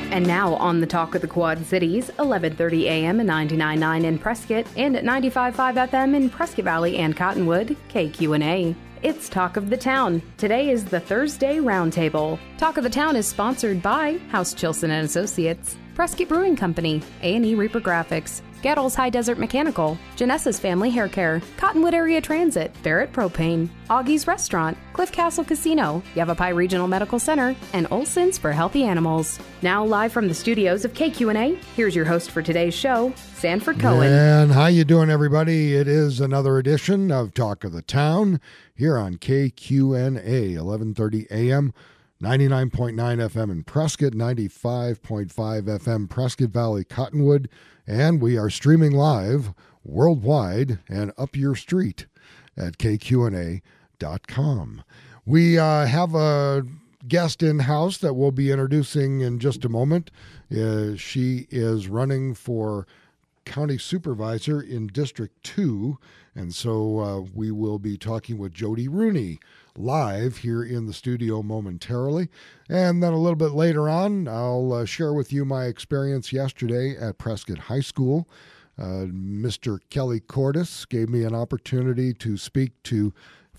And now on the Talk of the Quad Cities, 1130 AM and 99.9 in Prescott and at 95.5 FM in Prescott Valley and Cottonwood, KQNA. It's Talk of the Town. Today is the Thursday Roundtable. Talk of the Town is sponsored by House Chilson and Associates, Prescott Brewing Company, A&E Reaper Graphics, Gaddles High Desert Mechanical, Janessa's Family Hair Care, Cottonwood Area Transit, Barrett Propane, Augie's Restaurant, Cliff Castle Casino, Yavapai Regional Medical Center, and Olson's for Healthy Animals. Now live from the studios of KQNA, here's your host for today's show, Sanford Cohen. And how you doing, everybody? It is another edition of Talk of the Town here on KQNA, 1130 AM. 99.9 FM in Prescott, 95.5 FM Prescott Valley, Cottonwood, and we are streaming live worldwide and up your street at kqna.com. We have a guest in-house that we'll be introducing in just a moment. She is running for county supervisor in District 2, and so we will be talking with Jody Rooney live here in the studio momentarily. And then a little bit later on, I'll share with you my experience yesterday at Prescott High School. Mr. Kelly Cordes gave me an opportunity to speak to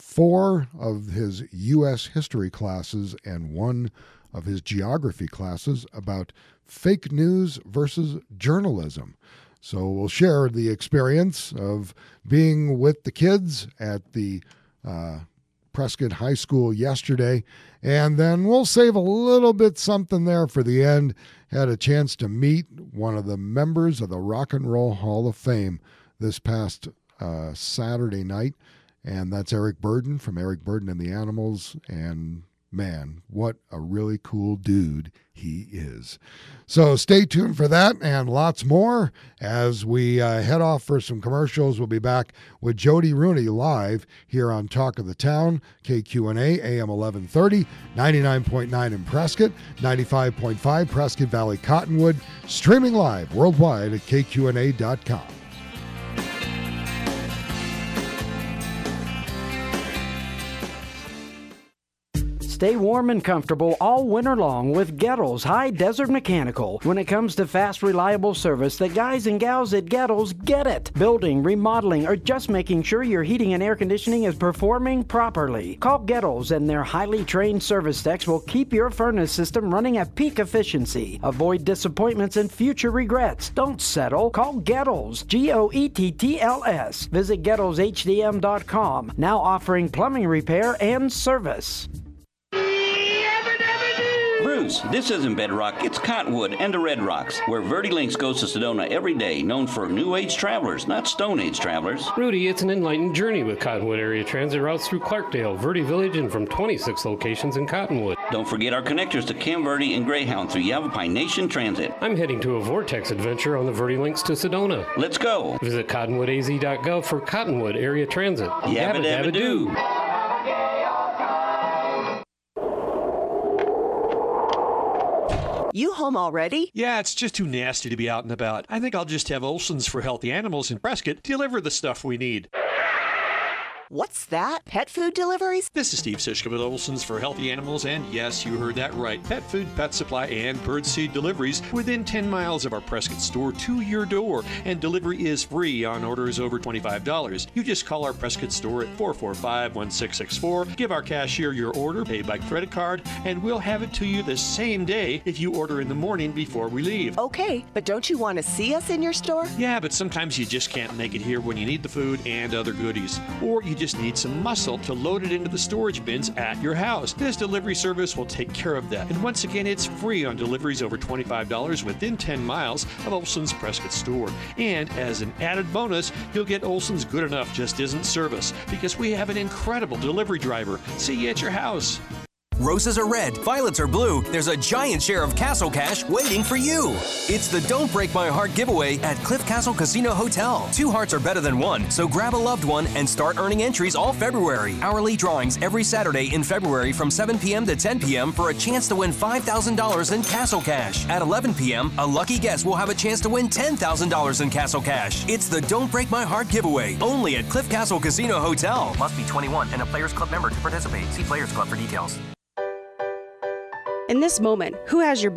4 of his U.S. history classes and 1 of his geography classes about fake news versus journalism. So we'll share the experience of being with the kids at the Prescott High School yesterday, and then we'll save a little bit something there for the end. Had a chance to meet one of the members of the Rock and Roll Hall of Fame this past Saturday night, and that's Eric Burden from Eric Burden and the Animals, and man, what a really cool dude he is. So stay tuned for that and lots more as we head off for some commercials. We'll be back with Jody Rooney live here on Talk of the Town, KQNA, AM 1130, 99.9 in Prescott, 95.5 Prescott Valley, Cottonwood, streaming live worldwide at kqna.com. Stay warm and comfortable all winter long with Gaddles High Desert Mechanical. When it comes to fast, reliable service, the guys and gals at Gaddles get it. Building, remodeling, or just making sure your heating and air conditioning is performing properly. Call Gaddles and their highly trained service techs will keep your furnace system running at peak efficiency. Avoid disappointments and future regrets. Don't settle. Call Gaddles, G-O-E-T-T-L-S. Visit GaddlesHDM.com. Now offering plumbing repair and service. Bruce, this isn't Bedrock, it's Cottonwood and the Red Rocks, where Verde Links goes to Sedona every day, known for New Age travelers, not Stone Age travelers. Rudy, it's an enlightened journey with Cottonwood Area Transit routes through Clarkdale, Verde Village, and from 26 locations in Cottonwood. Don't forget our connectors to Cam Verde and Greyhound through Yavapai Nation Transit. I'm heading to a Vortex adventure on the Verde Links to Sedona. Let's go. Visit cottonwoodaz.gov for Cottonwood Area Transit. Yabba dabba doo. You home already? Yeah, it's just too nasty to be out and about. I think I'll just have Olson's for Healthy Animals in Prescott deliver the stuff we need. What's that? Pet food deliveries? This is Steve Sischke with Olson's for Healthy Animals, and yes, you heard that right. Pet food, pet supply, and birdseed deliveries within 10 miles of our Prescott store to your door, and delivery is free on orders over $25. You just call our Prescott store at 445-1664, give our cashier your order, pay by credit card, and we'll have it to you the same day if you order in the morning before we leave. Okay, but don't you want to see us in your store? Yeah, but sometimes you just can't make it here when you need the food and other goodies. Or you just need some muscle to load it into the storage bins at your house. This delivery service will take care of that. And once again, it's free on deliveries over $25 within 10 miles of Olson's Prescott store. And as an added bonus, you'll get Olson's Good Enough Just Isn't Service, because we have an incredible delivery driver. See you at your house. Roses are red, violets are blue. There's a giant share of Castle Cash waiting for you. It's the Don't Break My Heart giveaway at Cliff Castle Casino Hotel. 2 hearts are better than 1, so grab a loved one and start earning entries all February. Hourly drawings every Saturday in February from 7 p.m. to 10 p.m. for a chance to win $5,000 in Castle Cash. At 11 p.m., a lucky guest will have a chance to win $10,000 in Castle Cash. It's the Don't Break My Heart giveaway, only at Cliff Castle Casino Hotel. Must be 21 and a Players Club member to participate. See Players Club for details. In this moment, who has your back?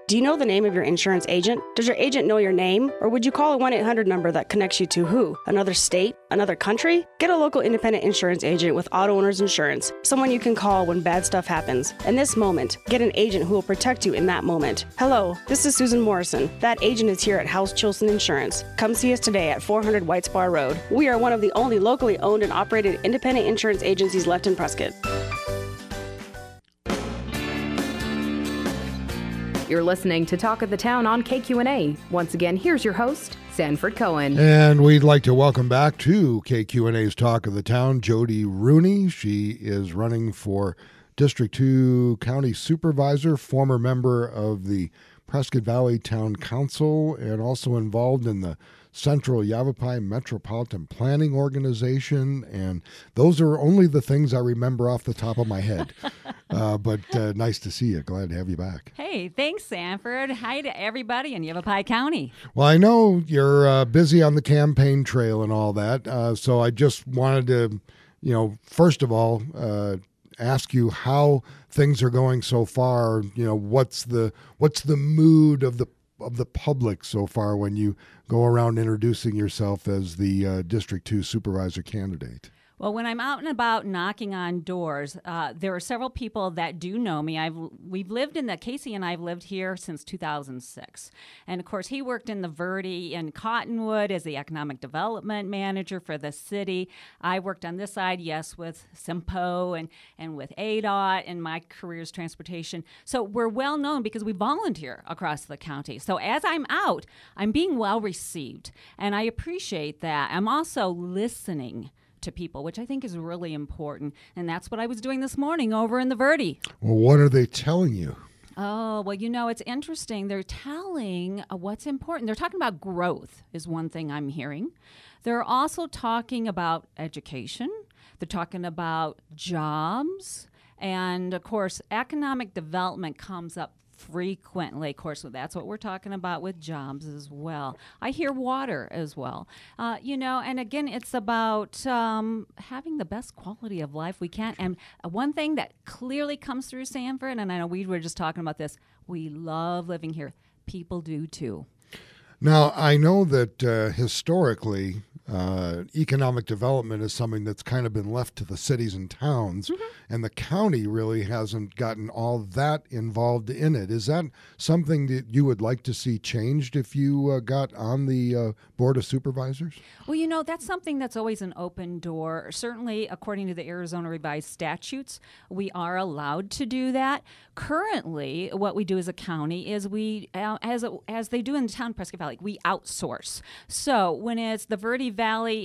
Do you know the name of your insurance agent? Does your agent know your name? Or would you call a 1-800 number that connects you to who? Another state? Another country? Get a local independent insurance agent with Auto Owners Insurance, someone you can call when bad stuff happens. In this moment, get an agent who will protect you in that moment. Hello, this is Susan Morrison. That agent is here at House Chilson Insurance. Come see us today at 400 White Spar Road. We are one of the only locally owned and operated independent insurance agencies left in Prescott. You're listening to Talk of the Town on KQNA. Once again, here's your host, Sanford Cohen. And we'd like to welcome back to KQNA's Talk of the Town, Jody Rooney. She is running for District 2 County Supervisor, former member of the Prescott Valley Town Council, and also involved in the Central Yavapai Metropolitan Planning Organization. And those are only the things I remember off the top of my head. But nice to see you. Glad to have you back. Hey, thanks, Sanford. Hi to everybody in Yavapai County. Well, I know you're busy on the campaign trail and all that. So I just wanted to, first of all, ask you how things are going so far. What's the mood of the public so far when you go around introducing yourself as the District 2 Supervisor candidate? Well, when I'm out and about knocking on doors, there are several people that do know me. Casey and I have lived here since 2006. And of course, he worked in the Verde in Cottonwood as the economic development manager for the city. I worked on this side, yes, with SIMPO and with ADOT, and my career is transportation. So we're well known because we volunteer across the county. So as I'm out, I'm being well received, and I appreciate that. I'm also listening to people, which I think is really important. And that's what I was doing this morning over in the Verde. Well, what are they telling you? Oh, well, it's interesting. They're telling what's important. They're talking about growth is one thing I'm hearing. They're also talking about education. They're talking about jobs. And, of course, economic development comes up frequently. Of course, that's what we're talking about with jobs as well. I hear water as well. And again, it's about having the best quality of life we can. And one thing that clearly comes through Sanford, and I know we were just talking about this, we love living here. People do too. Now, I know that historically, economic development is something that's kind of been left to the cities and towns, and the county really hasn't gotten all that involved in it. Is that something that you would like to see changed if you got on the Board of Supervisors? Well, that's something that's always an open door. Certainly, according to the Arizona Revised Statutes, we are allowed to do that. Currently, what we do as a county is we, as they do in the town of Prescott Valley, we outsource. So when it's the Verde Valley,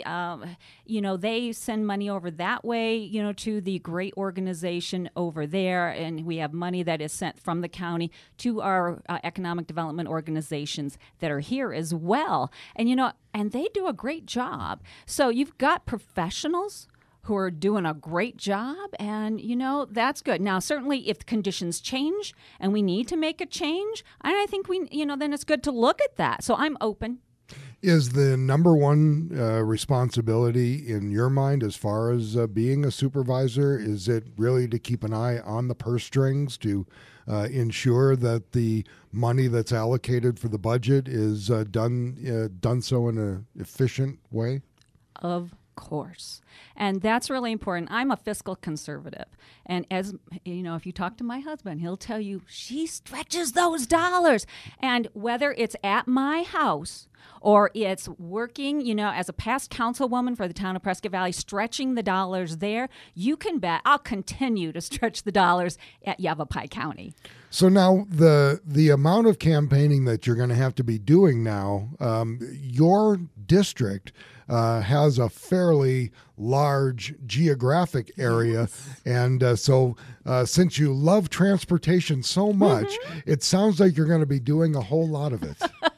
they send money over that way, to the great organization over there, and we have money that is sent from the county to our economic development organizations that are here as well. And they do a great job. So you've got professionals who are doing a great job, and, that's good. Now, certainly if conditions change and we need to make a change, and I think then it's good to look at that. So I'm open. Is the number one responsibility in your mind as far as being a supervisor, is it really to keep an eye on the purse strings to ensure that the money that's allocated for the budget is done so in an efficient way? Of course. And that's really important. I'm a fiscal conservative. And as if you talk to my husband, he'll tell you she stretches those dollars. And whether it's at my house or it's working, as a past councilwoman for the town of Prescott Valley, stretching the dollars there, you can bet I'll continue to stretch the dollars at Yavapai County. So now the amount of campaigning that you're going to have to be doing now, your district has a fairly large geographic area. Yes. And so since you love transportation so much, it sounds like you're going to be doing a whole lot of it.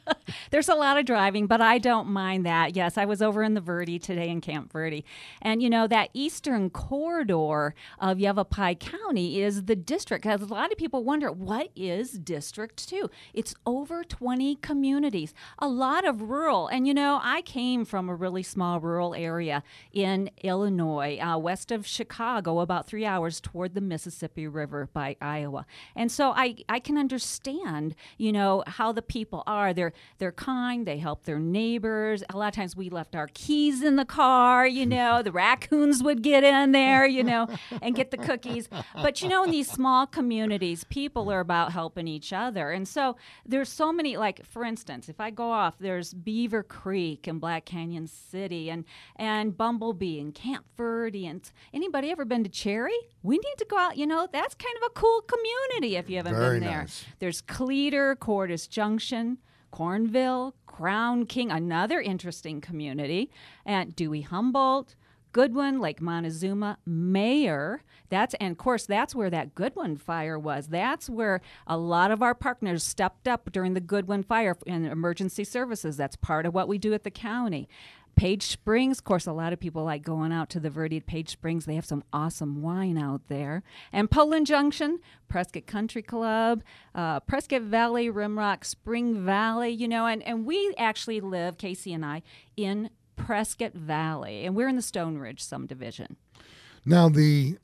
there's a lot of driving, but I don't mind that. Yes, I was over in the Verde today in Camp Verde. And, that eastern corridor of Yavapai County is the district. Because a lot of people wonder, what is District 2? It's over 20 communities, a lot of rural. And, I came from a really small rural area in Illinois, west of Chicago, about 3 hours toward the Mississippi River by Iowa. And so I can understand, how the people are. They're kind. They help their neighbors. A lot of times we left our keys in the car, the raccoons would get in there, and get the cookies. But, in these small communities, people are about helping each other. And so there's so many, like, for instance, if I go off, there's Beaver Creek and Black Canyon City and Bumblebee and Camp Verde. And anybody ever been to Cherry? We need to go out. That's kind of a cool community if you haven't Very been there. nice. There's Cleator, Cordis Junction, Cornville, Crown King, another interesting community, and Dewey Humboldt, Goodwin, Lake Montezuma, Mayer. And of course, that's where that Goodwin fire was. That's where a lot of our partners stepped up during the Goodwin fire in emergency services. That's part of what we do at the county. Page Springs, of course, a lot of people like going out to the Verde at Page Springs. They have some awesome wine out there. And Poland Junction, Prescott Country Club, Prescott Valley, Rimrock, Spring Valley, and we actually live, Casey and I, in Prescott Valley, and we're in the Stone Ridge subdivision. Now, the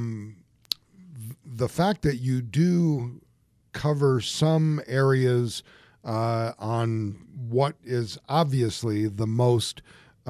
fact that you do cover some areas on what is obviously the most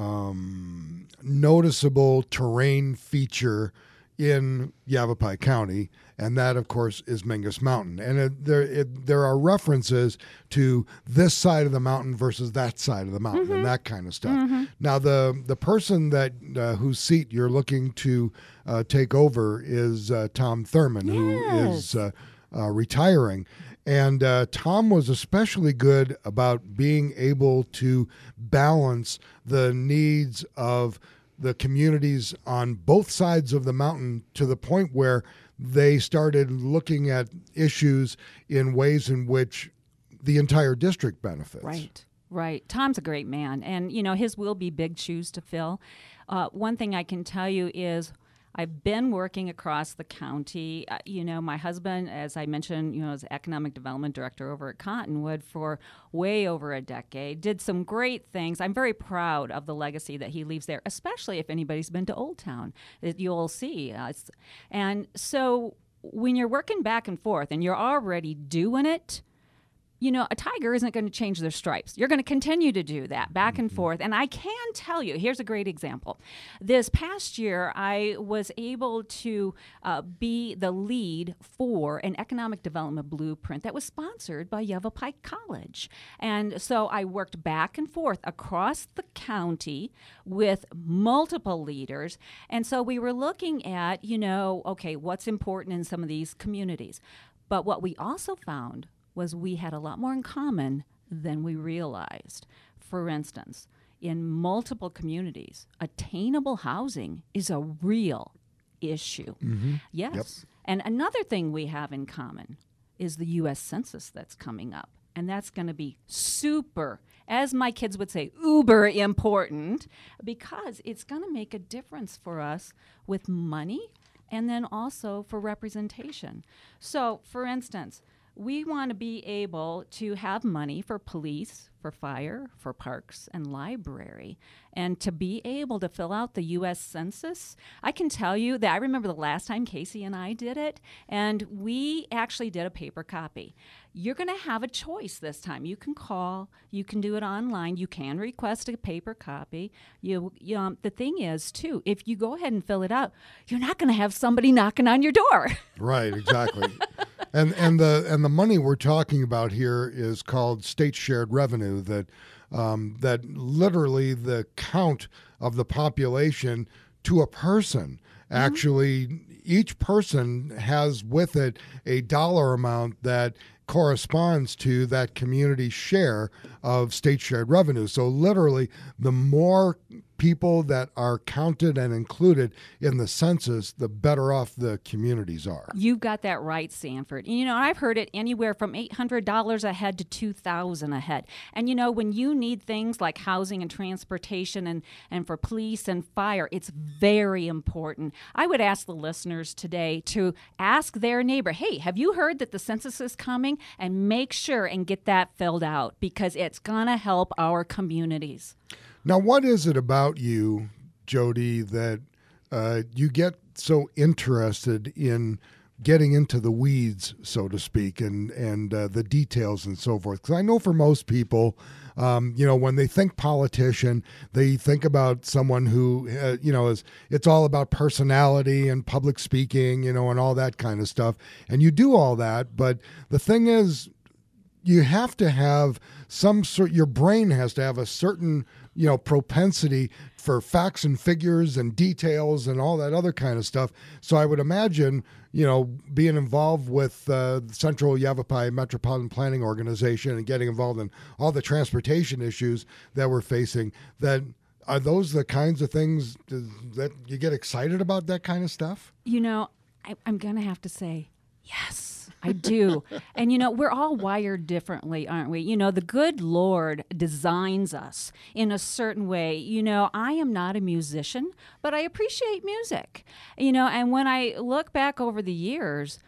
noticeable terrain feature in Yavapai County, and that, of course, is Mingus Mountain. And there are references to this side of the mountain versus that side of the mountain, and that kind of stuff. Now, the person that whose seat you're looking to take over is Tom Thurman, who is retiring. And Tom was especially good about being able to balance the needs of the communities on both sides of the mountain to the point where they started looking at issues in ways in which the entire district benefits. Right. Tom's a great man, and, his will be big shoes to fill. One thing I can tell you is I've been working across the county. My husband, as I mentioned, is economic development director over at Cottonwood for way over a decade, did some great things. I'm very proud of the legacy that he leaves there, especially if anybody's been to Old Town. You'll see. And so when you're working back and forth and you're already doing it, a tiger isn't going to change their stripes. You're going to continue to do that back and forth. And I can tell you, here's a great example. This past year, I was able to be the lead for an economic development blueprint that was sponsored by Yavapai College. And so I worked back and forth across the county with multiple leaders. And so we were looking at, okay, what's important in some of these communities. But what we also found was we had a lot more in common than we realized. For instance, in multiple communities, attainable housing is a real issue. Yes. Yep. And another thing we have in common is the U.S. Census that's coming up. And that's going to be super, as my kids would say, uber important, because it's going to make a difference for us with money and then also for representation. So, for instance, we want to be able to have money for police, for fire, for parks, and library. And to be able to fill out the U.S. Census, I can tell you that I remember the last time Casey and I did it, and we actually did a paper copy. You're going to have a choice this time. You can call, you can do it online, you can request a paper copy. The thing is, too, if you go ahead and fill it out, you're not going to have somebody knocking on your door. Right, exactly. And the money we're talking about here is called state shared revenue, that literally the count of the population to a person. Actually, each person has with it a dollar amount that corresponds to that community share of state shared revenue. So literally, the more people that are counted and included in the census, the better off the communities are. You've got that right, Sanford. You know, I've heard it anywhere from $800 a head to $2,000 a head. And, you know, when you need things like housing and transportation and for police and fire, it's very important. I would ask the listeners today to ask their neighbor, hey, have you heard that the census is coming? And make sure and get that filled out, because it's going to help our communities. Now, what is it about you, Jody, that you get so interested in getting into the weeds, so to speak, and the details and so forth? Because I know for most people, when they think politician, they think about someone who, it's all about personality and public speaking, and all that kind of stuff. And you do all that, but the thing is, you have to have your brain has to have a certain, propensity for facts and figures and details and all that other kind of stuff. So I would imagine, being involved with the Central Yavapai Metropolitan Planning Organization and getting involved in all the transportation issues that we're facing, that are those the kinds of things that you get excited about, that kind of stuff? I'm going to have to say, yes. I do. And, we're all wired differently, aren't we? The good Lord designs us in a certain way. I am not a musician, but I appreciate music. And when I look back over the years,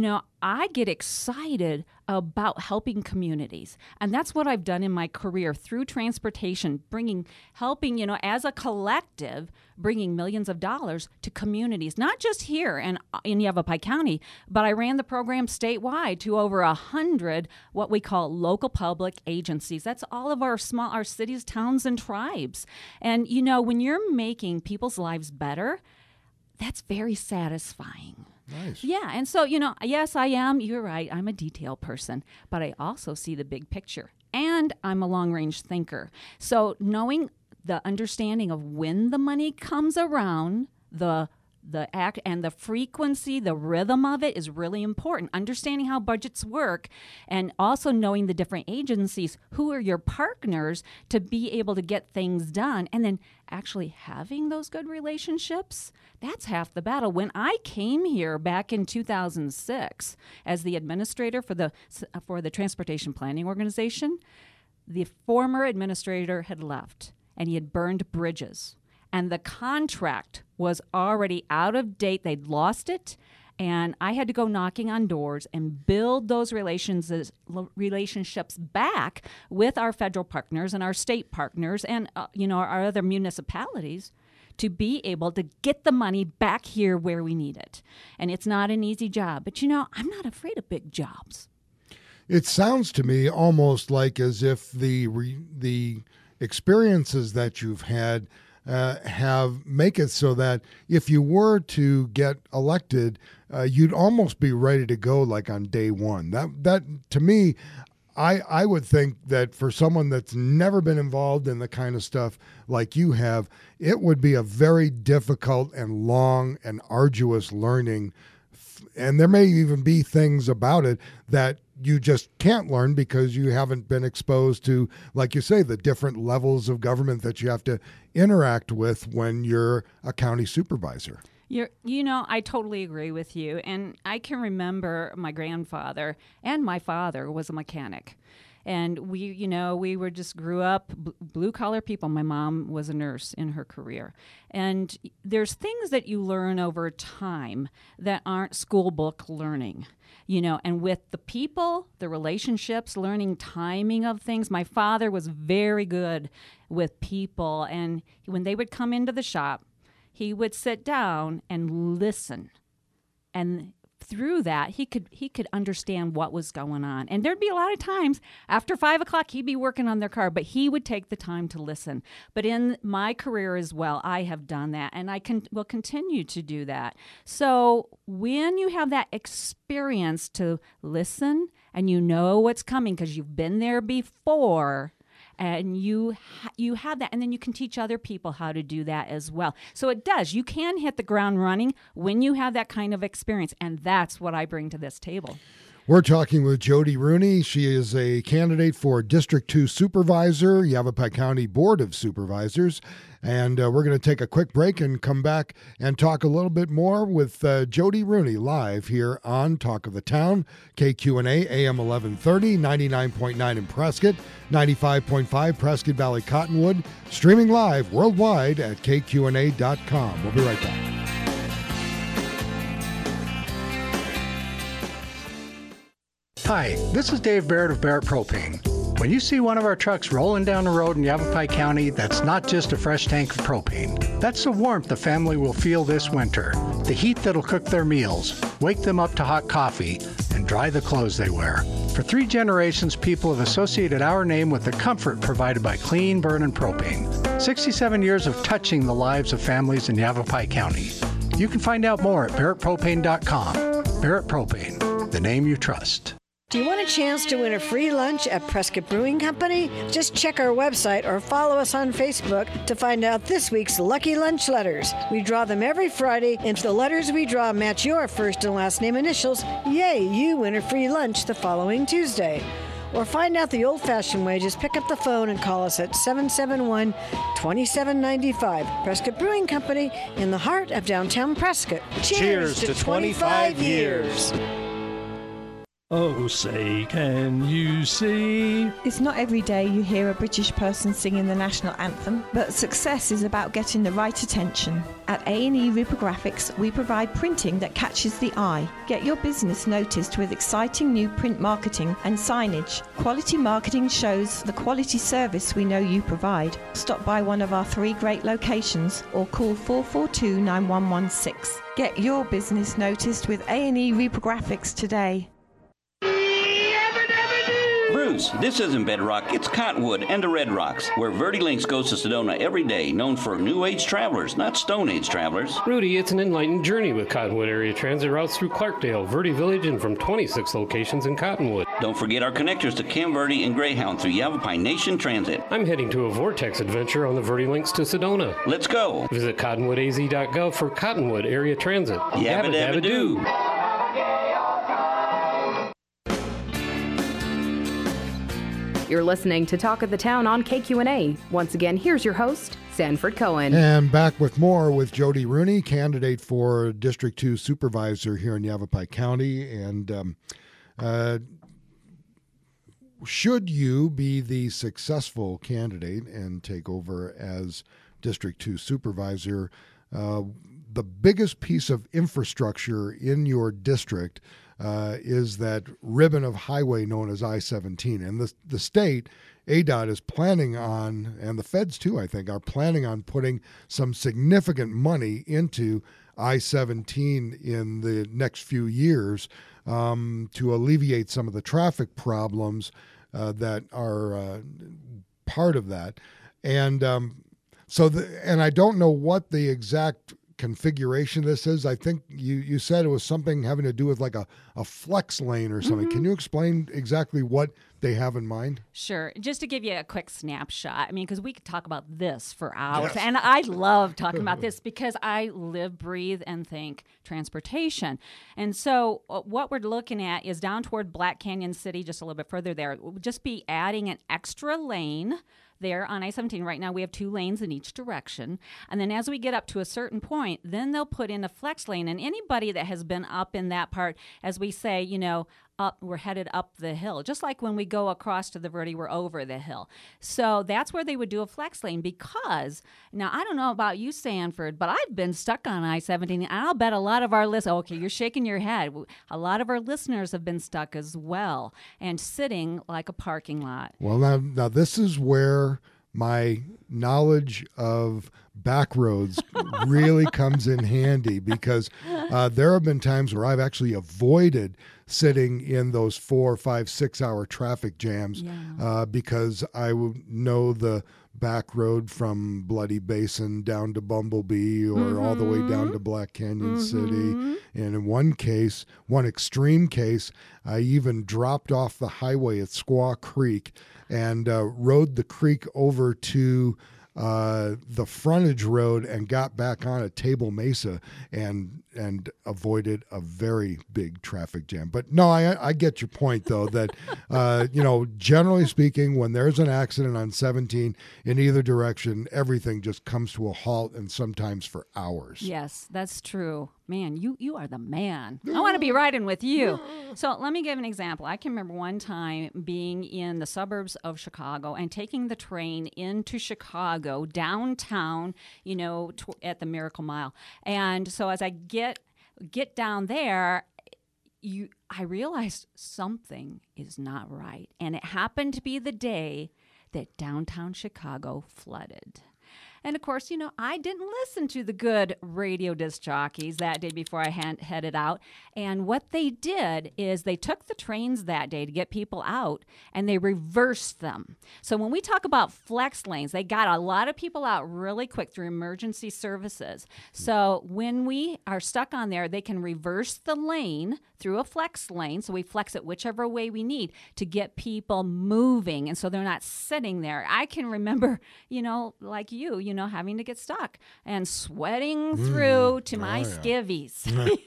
I get excited about helping communities. And that's what I've done in my career through transportation, helping, as a collective, bringing millions of dollars to communities, not just here in Yavapai County, but I ran the program statewide to over 100 what we call local public agencies. That's all of our cities, towns, and tribes. And, when you're making people's lives better, that's very satisfying. Nice. Yeah, and so, yes, I am. You're right. I'm a detail person, but I also see the big picture, and I'm a long-range thinker. So knowing the understanding of when the money comes around, the act and the frequency, the rhythm of it is really important. Understanding how budgets work, and also knowing the different agencies, who are your partners to be able to get things done, and then actually having those good relationships, that's half the battle. When I came here back in 2006 as the administrator for the Transportation Planning Organization, the former administrator had left, and he had burned bridges. And the contract was already out of date. They'd lost it. And I had to go knocking on doors and build those relationships back with our federal partners and our state partners and, our other municipalities to be able to get the money back here where we need it. And it's not an easy job. But, I'm not afraid of big jobs. It sounds to me almost like as if the experiences that you've had make it so that if you were to get elected, you'd almost be ready to go like on day one. That to me, I would think that for someone that's never been involved in the kind of stuff like you have, it would be a very difficult and long and arduous learning. And there may even be things about it that you just can't learn because you haven't been exposed to, like you say, the different levels of government that you have to interact with when you're a county supervisor. I totally agree with you. And I can remember my grandfather and my father was a mechanic. And we were just grew up blue-collar people. My mom was a nurse in her career. And there's things that you learn over time that aren't school book learning. And with the people, the relationships, learning timing of things. My father was very good with people. And when they would come into the shop, he would sit down and listen. And through that, he could understand what was going on. And there'd be a lot of times after 5 o'clock, he'd be working on their car, but he would take the time to listen. But in my career as well, I have done that, and will continue to do that. So when you have that experience to listen and you know what's coming because you've been there before, and you have that, and then you can teach other people how to do that as well. So it does. You can hit the ground running when you have that kind of experience, and that's what I bring to this table. We're talking with Jody Rooney. She is a candidate for District 2 Supervisor, Yavapai County Board of Supervisors. And we're going to take a quick break and come back and talk a little bit more with Jody Rooney live here on Talk of the Town, KQNA, AM 1130, 99.9 in Prescott, 95.5 Prescott Valley Cottonwood, streaming live worldwide at kqna.com. We'll be right back. Hi, this is Dave Barrett of Barrett Propane. When you see one of our trucks rolling down the road in Yavapai County, that's not just a fresh tank of propane. That's the warmth the family will feel this winter, the heat that'll cook their meals, wake them up to hot coffee, and dry the clothes they wear. For 3 generations, people have associated our name with the comfort provided by clean burning propane. 67 years of touching the lives of families in Yavapai County. You can find out more at barrettpropane.com. Barrett Propane, the name you trust. Do you want a chance to win a free lunch at Prescott Brewing Company? Just check our website or follow us on Facebook to find out this week's lucky lunch letters. We draw them every Friday, and if the letters we draw match your first and last name initials, yay, you win a free lunch the following Tuesday. Or find out the old-fashioned way, just pick up the phone and call us at 771-2795. Prescott Brewing Company in the heart of downtown Prescott. Cheers to 25 years. Oh, say, can you see? It's not every day you hear a British person singing the national anthem, but success is about getting the right attention. At A&E Reprographics, we provide printing that catches the eye. Get your business noticed with exciting new print marketing and signage. Quality marketing shows the quality service we know you provide. Stop by one of our 3 great locations or call 442-9116. Get your business noticed with A&E Reprographics today. Bruce, this isn't Bedrock, it's Cottonwood and the Red Rocks, where Verde Links goes to Sedona every day, known for New Age travelers, not Stone Age travelers. Rudy, it's an enlightened journey with Cottonwood Area Transit routes through Clarkdale, Verde Village, and from 26 locations in Cottonwood. Don't forget our connectors to Cam Verde and Greyhound through Yavapai Nation Transit. I'm heading to a Vortex adventure on the Verde Links to Sedona. Let's go. Visit cottonwoodaz.gov for Cottonwood Area Transit. Yabba dabba doo. You're listening to Talk of the Town on KQNA. Once again, here's your host, Sanford Cohen. And back with more with Jody Rooney, candidate for District 2 Supervisor here in Yavapai County. And should you be the successful candidate and take over as District 2 Supervisor, the biggest piece of infrastructure in your district is that ribbon of highway known as I-17. And the state, ADOT, is planning on, and the feds too, I think, are planning on putting some significant money into I-17 in the next few years to alleviate some of the traffic problems that are part of that. And and I don't know what the exact configuration this is. I think you said it was something having to do with like a flex lane or something. Mm-hmm. Can you explain exactly what they have in mind? Sure. Just to give you a quick snapshot, I mean, because we could talk about this for hours. Yes. And I love talking about this because I live, breathe, and think transportation. And so what we're looking at is down toward Black Canyon City, just a little bit further there, we'll just be adding an extra lane there on I-17. Right now we have 2 lanes in each direction. And then as we get up to a certain point, then they'll put in a flex lane. And anybody that has been up in that part, as we say, we're headed up the hill. Just like when we go across to the Verde, we're over the hill. So that's where they would do a flex lane because, now I don't know about you, Sanford, but I've been stuck on I-17. And I'll bet a lot of our listeners, okay, you're shaking your head. A lot of our listeners have been stuck as well and sitting like a parking lot. Well, now this is where my knowledge of back roads really comes in handy because there have been times where I've actually avoided sitting in those 4, 5, 6 hour traffic jams because I know the back road from Bloody Basin down to Bumblebee or all the way down to Black Canyon City. And in one extreme case, I even dropped off the highway at Squaw Creek and rode the creek over to the frontage road and got back on at Table Mesa and avoided a very big traffic jam. But no, I get your point, though, that, generally speaking, when there's an accident on 17 in either direction, everything just comes to a halt, and sometimes for hours. Yes, that's true. Man, you are the man. I want to be riding with you. So let me give an example. I can remember one time being in the suburbs of Chicago and taking the train into Chicago, downtown, at the Miracle Mile. And so as I get down there, I realized something is not right. And it happened to be the day that downtown Chicago flooded. And of course, I didn't listen to the good radio disc jockeys that day before I headed out. And what they did is they took the trains that day to get people out and they reversed them. So when we talk about flex lanes, they got a lot of people out really quick through emergency services. So when we are stuck on there, they can reverse the lane through a flex lane. So we flex it whichever way we need to get people moving. And so they're not sitting there. I can remember, like you, having to get stuck and sweating through to my skivvies.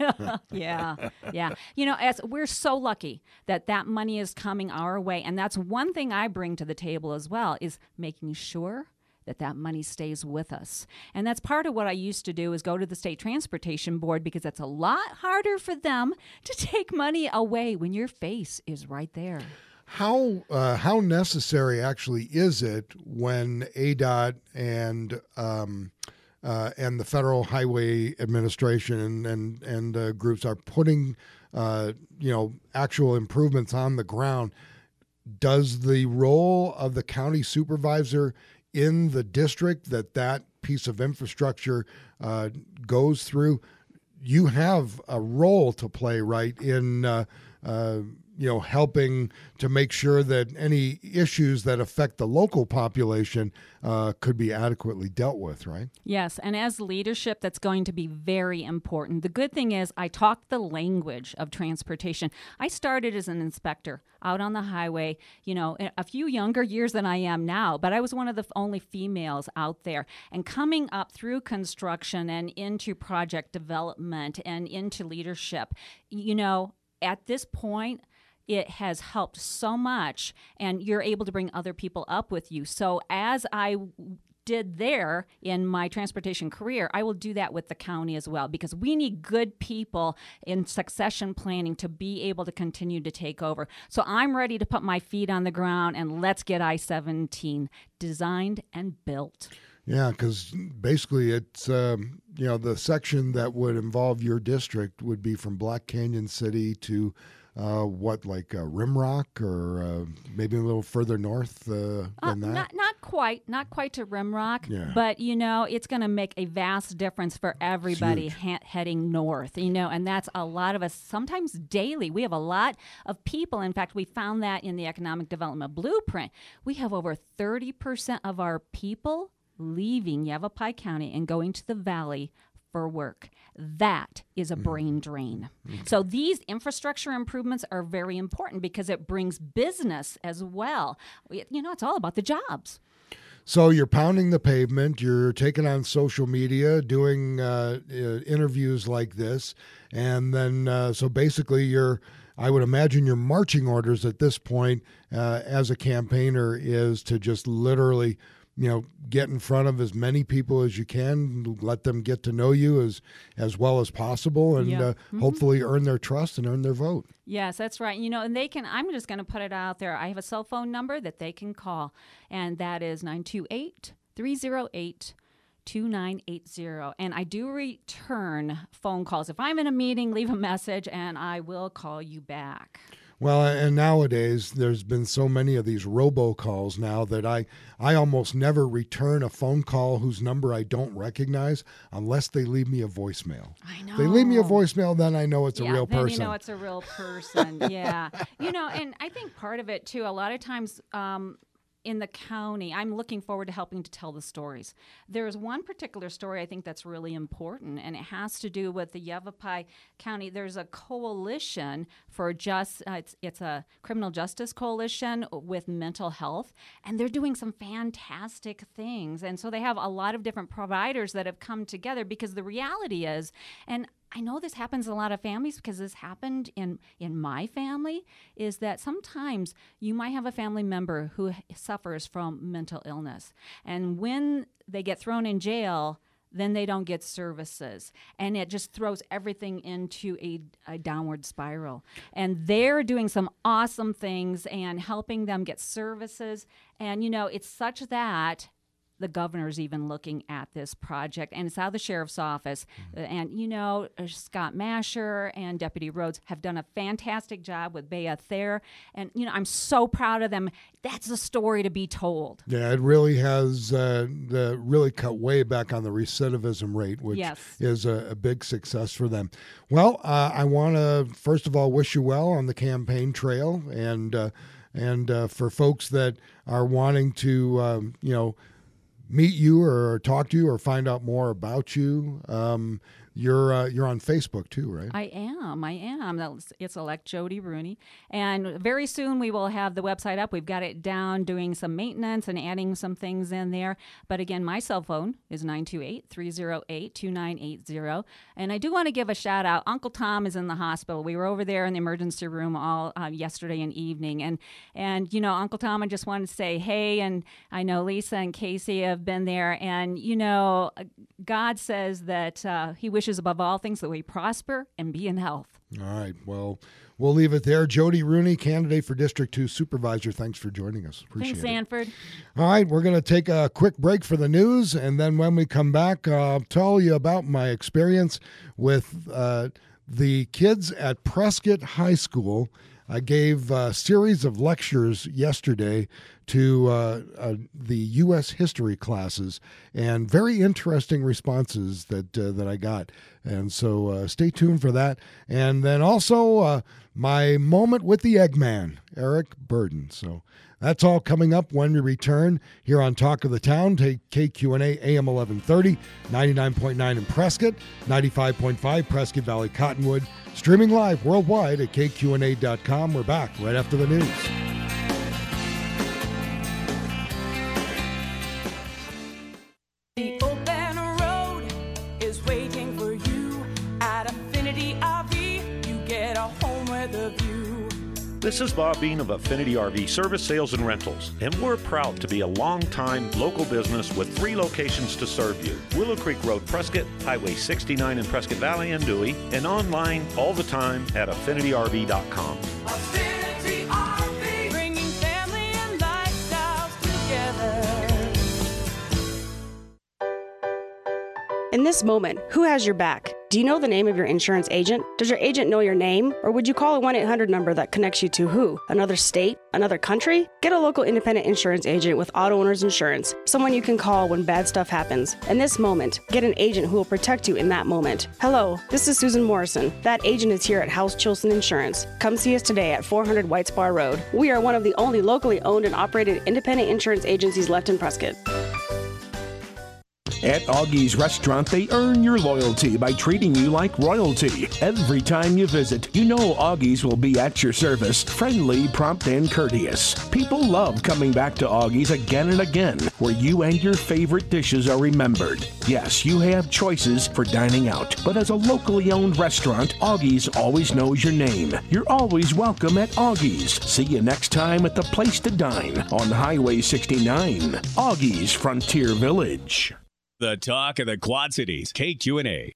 Yeah. As we're so lucky that money is coming our way. And that's one thing I bring to the table as well, is making sure that money stays with us. And that's part of what I used to do, is go to the State Transportation Board, because it's a lot harder for them to take money away when your face is right there. How necessary actually is it when ADOT and the Federal Highway Administration and groups are putting actual improvements on the ground? Does the role of the county supervisor in the district that piece of infrastructure goes through, you have a role to play, right, in helping to make sure that any issues that affect the local population could be adequately dealt with, right? Yes, and as leadership, that's going to be very important. The good thing is I talk the language of transportation. I started as an inspector out on the highway, a few younger years than I am now, but I was one of the only females out there. And coming up through construction and into project development and into leadership, at this point, it has helped so much, and you're able to bring other people up with you. So as I did there in my transportation career, I will do that with the county as well, because we need good people in succession planning to be able to continue to take over. So I'm ready to put my feet on the ground, and let's get I-17 designed and built. Yeah, because basically it's, the section that would involve your district would be from Black Canyon City to Rimrock, or maybe a little further north than that? Not quite to Rimrock, yeah. But, it's going to make a vast difference for everybody heading north, and that's a lot of us, sometimes daily. We have a lot of people. In fact, we found that in the Economic Development Blueprint. We have over 30% of our people leaving Yavapai County and going to the Valley for work. That is a brain drain. So these infrastructure improvements are very important because it brings business as well. It's all about the jobs. So you're pounding the pavement, you're taking on social media, doing interviews like this, and then so basically I would imagine your marching orders at this point as a campaigner is to just literally get in front of as many people as you can, let them get to know you as well as possible, and hopefully earn their trust and earn their vote. Yes, that's right. And they can, I'm just going to put it out there. I have a cell phone number that they can call, and that is 928-308-2980. And I do return phone calls. If I'm in a meeting, leave a message, and I will call you back. Well, and nowadays there's been so many of these robocalls now that I almost never return a phone call whose number I don't recognize unless they leave me a voicemail. I know. If they leave me a voicemail, then I know it's a real person. Then you know it's a real person. Yeah. And I think part of it too, a lot of times in the county, I'm looking forward to helping to tell the stories. There's one particular story I think that's really important, and it has to do with the Yavapai County. There's a coalition for it's a criminal justice coalition with mental health, and they're doing some fantastic things. And so they have a lot of different providers that have come together, because the reality is, and I know this happens in a lot of families because this happened in my family, is that sometimes you might have a family member who suffers from mental illness. And when they get thrown in jail, then they don't get services. And it just throws everything into a downward spiral. And they're doing some awesome things and helping them get services. And, it's such that the governor's even looking at this project, and it's out of the sheriff's office. And, Scott Masher and Deputy Rhodes have done a fantastic job with Bea Thayer. And, I'm so proud of them. That's a story to be told. Yeah, it really has really cut way back on the recidivism rate, which is a big success for them. Well, I want to, first of all, wish you well on the campaign trail. And for folks that are wanting to, meet you or talk to you or find out more about you, you're on Facebook too, right? I am. It's Elect Jody Rooney. And very soon we will have the website up. We've got it down, doing some maintenance and adding some things in there. But again, my cell phone is 928-308-2980. And I do want to give a shout out. Uncle Tom is in the hospital. We were over there in the emergency room all yesterday and evening. And Uncle Tom, I just wanted to say, hey, and I know Lisa and Casey have been there. And, God says that he wishes above all things that we prosper and be in health. All right. Well, we'll leave it there. Jody Rooney, candidate for District 2 Supervisor. Thanks for joining us. Appreciate it. Thanks, Sanford. All right. We're going to take a quick break for the news. And then when we come back, I'll tell you about my experience with the kids at Prescott High School. I gave a series of lectures yesterday to the U.S. history classes, and very interesting responses that I got. And so stay tuned for that. And then also my moment with the Eggman, Eric Burden. So that's all coming up when we return here on Talk of the Town. Take KQNA AM 1130, 99.9 in Prescott, 95.5 Prescott Valley Cottonwood. Streaming live worldwide at KQNA.com. We're back right after the news. The open road is waiting for you at Affinity RV. You get a home with a view. This is Bob Bean of Affinity RV Service, Sales, and Rentals, and we're proud to be a long-time local business with 3 locations to serve you. Willow Creek Road, Prescott, Highway 69 in Prescott Valley and Dewey, and online all the time at AffinityRV.com. Affinity RV, bringing family and lifestyles together. In this moment, who has your back? Do you know the name of your insurance agent? Does your agent know your name? Or would you call a 1-800 number that connects you to who? Another state? Another country? Get a local independent insurance agent with Auto Owners Insurance, someone you can call when bad stuff happens. In this moment, get an agent who will protect you in that moment. Hello, this is Susan Morrison. That agent is here at House Chilson Insurance. Come see us today at 400 White Spar Road. We are one of the only locally owned and operated independent insurance agencies left in Prescott. At Augie's Restaurant, they earn your loyalty by treating you like royalty. Every time you visit, you know Augie's will be at your service, friendly, prompt, and courteous. People love coming back to Augie's again and again, where you and your favorite dishes are remembered. Yes, you have choices for dining out, but as a locally owned restaurant, Augie's always knows your name. You're always welcome at Augie's. See you next time at the Place to Dine on Highway 69, Augie's Frontier Village. The talk of the Quad Cities, KQNA.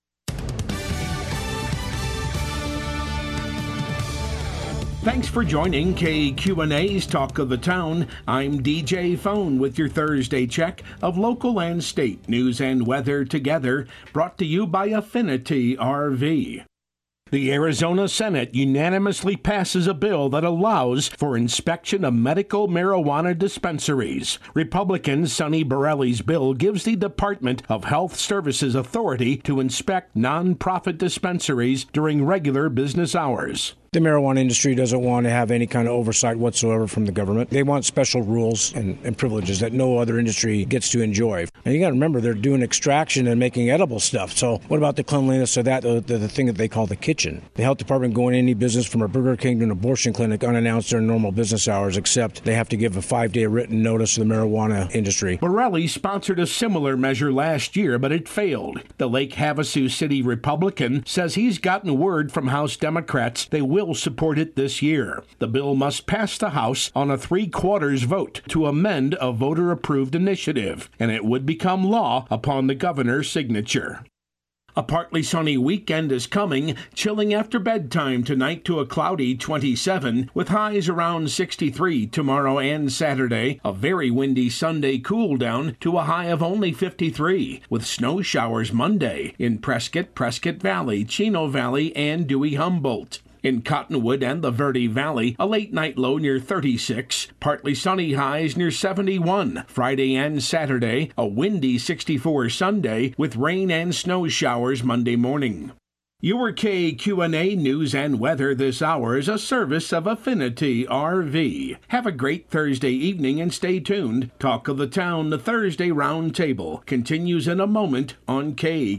Thanks for joining KQNA's Talk of the Town. I'm DJ Phone with your Thursday check of local and state news and weather together, brought to you by Affinity RV. The Arizona Senate unanimously passes a bill that allows for inspection of medical marijuana dispensaries. Republican Sonny Borelli's bill gives the Department of Health Services authority to inspect nonprofit dispensaries during regular business hours. The marijuana industry doesn't want to have any kind of oversight whatsoever from the government. They want special rules and privileges that no other industry gets to enjoy. And you got to remember, they're doing extraction and making edible stuff. So what about the cleanliness of that, the thing that they call the kitchen? The health department going any business from a Burger King to an abortion clinic unannounced during normal business hours, except they have to give a 5-day written notice to the marijuana industry. Borelli sponsored a similar measure last year, but it failed. The Lake Havasu City Republican says he's gotten word from House Democrats they will support it this year. The bill must pass the House on a 3/4 vote to amend a voter-approved initiative, and it would become law upon the governor's signature. A partly sunny weekend is coming, chilling after bedtime tonight to a cloudy 27, with highs around 63 tomorrow and Saturday. A very windy Sunday cool down to a high of only 53, with snow showers Monday in Prescott, Prescott Valley, Chino Valley, and Dewey-Humboldt. In Cottonwood and the Verde Valley, a late night low near 36, partly sunny highs near 71 Friday and Saturday, a windy 64 Sunday, with rain and snow showers Monday morning. Your KQNA news and weather this hour is a service of Affinity RV. Have a great Thursday evening and stay tuned. Talk of the Town, the Thursday Roundtable, continues in a moment on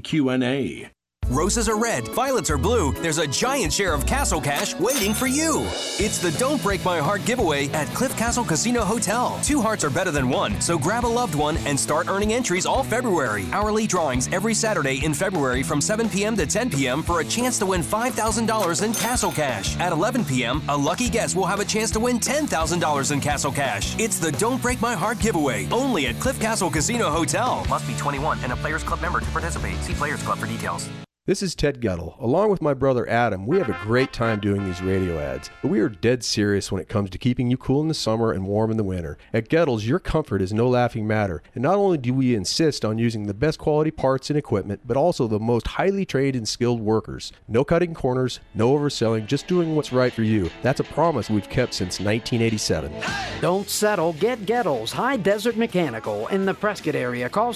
KQNA. Roses are red, violets are blue. There's a giant share of Castle Cash waiting for you. It's the Don't Break My Heart giveaway at Cliff Castle Casino Hotel. 2 hearts are better than 1, so grab a loved one and start earning entries all February. Hourly drawings every Saturday in February from 7 p.m. to 10 p.m. for a chance to win $5,000 in Castle Cash. At 11 p.m., a lucky guest will have a chance to win $10,000 in Castle Cash. It's the Don't Break My Heart giveaway, only at Cliff Castle Casino Hotel. Must be 21 and a Players Club member to participate. See Players Club for details. This is Ted Guttel. Along with my brother Adam, we have a great time doing these radio ads, but we are dead serious when it comes to keeping you cool in the summer and warm in the winter. At Gettel's, your comfort is no laughing matter, and not only do we insist on using the best quality parts and equipment, but also the most highly trained and skilled workers. No cutting corners, no overselling, just doing what's right for you. That's a promise we've kept since 1987. Don't settle, get Gettel's High Desert Mechanical in the Prescott area. Call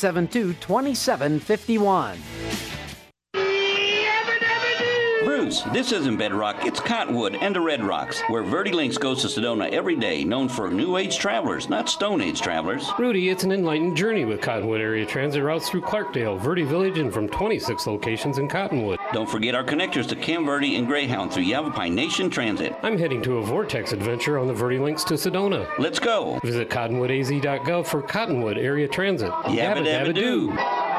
772-2751. Bruce, this isn't Bedrock, it's Cottonwood and the Red Rocks, where Verde Links goes to Sedona every day, known for New Age travelers, not Stone Age travelers. Rudy, it's an enlightened journey with Cottonwood Area Transit routes through Clarkdale, Verde Village, and from 26 locations in Cottonwood. Don't forget our connectors to Cam Verde and Greyhound through Yavapai Nation Transit. I'm heading to a Vortex adventure on the Verde Links to Sedona. Let's go. Visit cottonwoodaz.gov for Cottonwood Area Transit. Yabba dabba doo.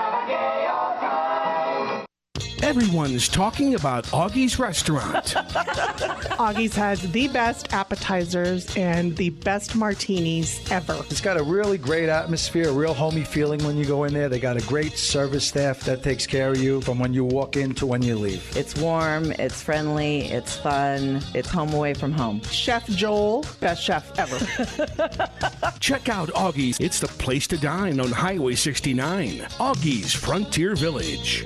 Everyone's talking about Augie's Restaurant. Augie's has the best appetizers and the best martinis ever. It's got a really great atmosphere, a real homey feeling when you go in there. They got a great service staff that takes care of you from when you walk in to when you leave. It's warm, it's friendly, it's fun, it's home away from home. Chef Joel, best chef ever. Check out Augie's. It's the place to dine on Highway 69. Augie's Frontier Village.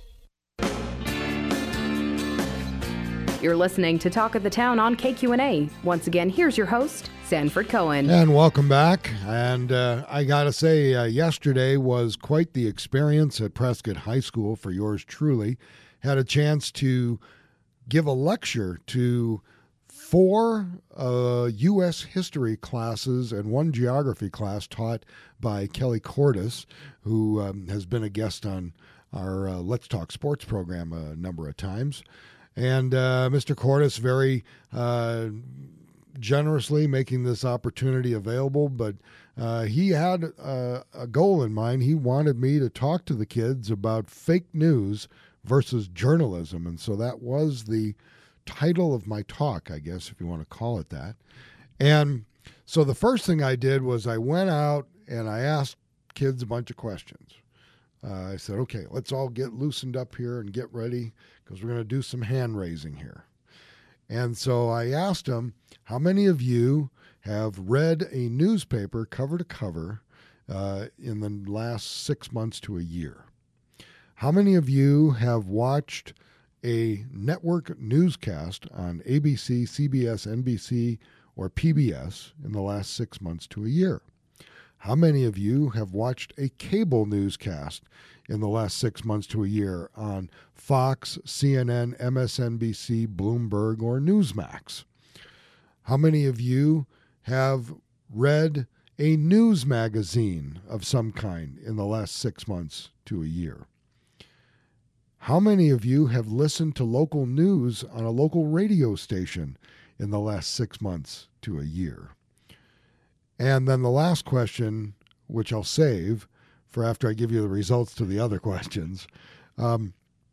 You're listening to Talk of the Town on KQNA. Once again, here's your host, Sanford Cohen. And welcome back. And I got to say, yesterday was quite the experience at Prescott High School for yours truly. Had a chance to give a lecture to 4 U.S. history classes and 1 geography class taught by Kelly Cordes, who has been a guest on our Let's Talk Sports program a number of times. And Mr. Cordes very generously making this opportunity available, but he had a goal in mind. He wanted me to talk to the kids about fake news versus journalism, and so that was the title of my talk, I guess, if you want to call it that. And so the first thing I did was I went out and I asked kids a bunch of questions. I said, okay, let's all get loosened up here and get ready because we're going to do some hand raising here. And so I asked them, how many of you have read a newspaper cover to cover in the last 6 months to a year? How many of you have watched a network newscast on ABC, CBS, NBC, or PBS in the last 6 months to a year? How many of you have watched a cable newscast in the last 6 months to a year on Fox, CNN, MSNBC, Bloomberg, or Newsmax? How many of you have read a news magazine of some kind in the last 6 months to a year? How many of you have listened to local news on a local radio station in the last 6 months to a year? And then the last question, which I'll save for after I give you the results to the other questions. As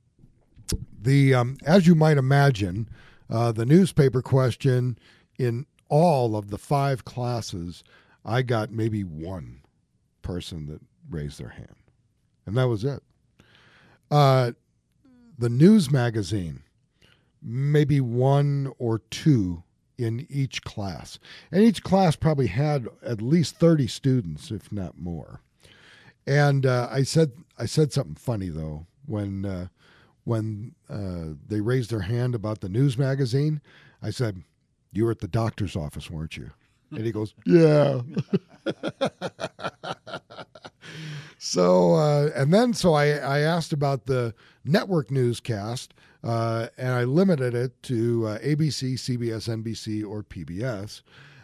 you might imagine, the newspaper question in all of the 5 classes, I got maybe one person that raised their hand, and that was it. The news magazine, maybe 1 or 2 in each class. And each class probably had at least 30 students, if not more. And I said something funny, though, when they raised their hand about the news magazine. I said, "You were at the doctor's office, weren't you?" And he goes, "Yeah." So I asked about the network newscast, and I limited it to ABC, CBS, NBC, or PBS.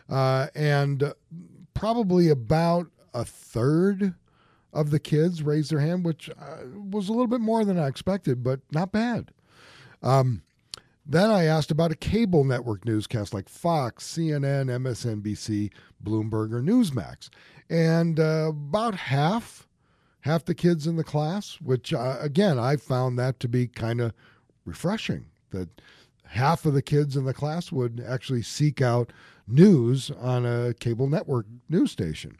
And probably about a third of the kids raised their hand, which was a little bit more than I expected, but not bad. Then I asked about a cable network newscast like Fox, CNN, MSNBC, Bloomberg, or Newsmax. And about half the kids in the class, which, again, I found that to be kind of refreshing, that half of the kids in the class would actually seek out news on a cable network news station.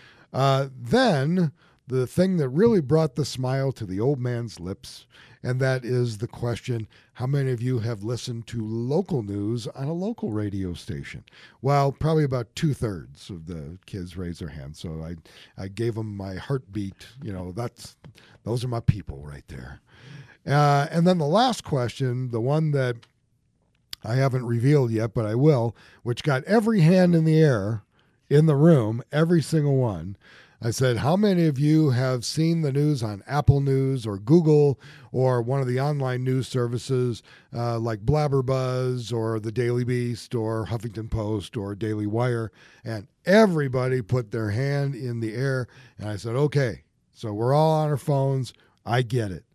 Then the thing that really brought the smile to the old man's lips, and that is the question, how many of you have listened to local news on a local radio station? Well, probably about 2/3 of the kids raised their hands. So I gave them my heartbeat. Those are my people right there. And then the last question, the one that I haven't revealed yet, but I will, which got every hand in the air in the room, every single one. I said, how many of you have seen the news on Apple News or Google or one of the online news services like Blabberbuzz or the Daily Beast or Huffington Post or Daily Wire? And everybody put their hand in the air. And I said, okay, so we're all on our phones. I get it.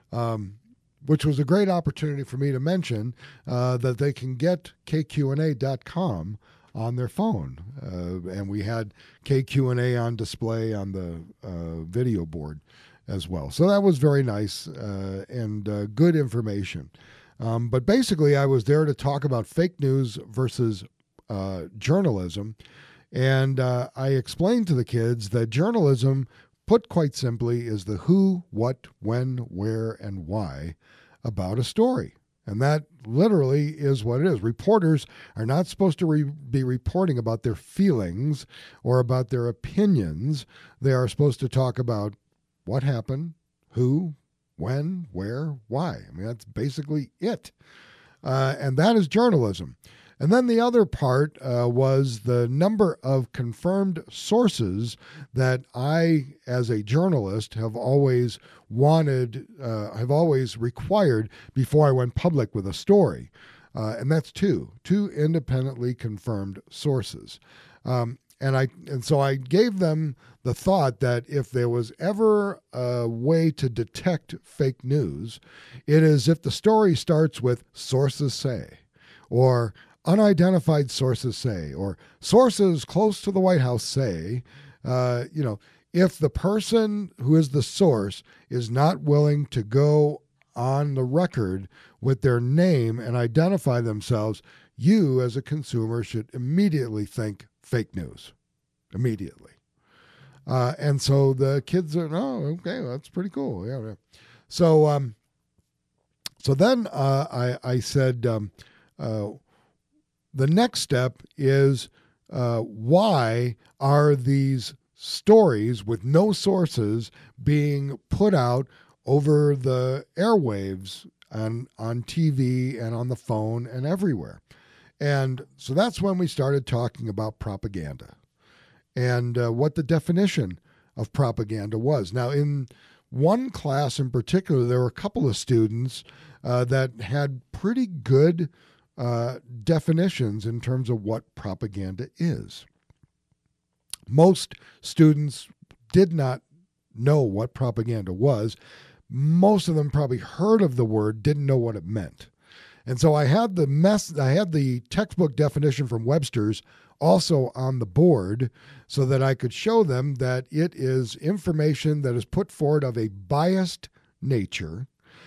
Which was a great opportunity for me to mention that they can get kqna.com on their phone. And we had KQ&A on display on the video board as well. So that was very nice and good information. But basically, I was there to talk about fake news versus journalism. And I explained to the kids that journalism, put quite simply, is the who, what, when, where, and why about a story. And that literally is what it is. Reporters are not supposed to be reporting about their feelings or about their opinions. They are supposed to talk about what happened, who, when, where, why. I mean, that's basically it. And that is journalism. And then the other part was the number of confirmed sources that I, as a journalist, have always wanted, have always required before I went public with a story. And that's two independently confirmed sources. And so I gave them the thought that if there was ever a way to detect fake news, it is if the story starts with sources say, or unidentified sources say, or sources close to the White House say, if the person who is the source is not willing to go on the record with their name and identify themselves, you as a consumer should immediately think fake news. Immediately. And so the kids are, okay, that's pretty cool. Yeah. So then I said, the next step is why are these stories with no sources being put out over the airwaves and on TV and on the phone and everywhere? And so that's when we started talking about propaganda and what the definition of propaganda was. Now, in one class in particular, there were a couple of students that had pretty good definitions in terms of what propaganda is. Most students did not know what propaganda was. Most of them probably heard of the word, didn't know what it meant. And so I had the textbook definition from Webster's also on the board so that I could show them that it is information that is put forward of a biased nature,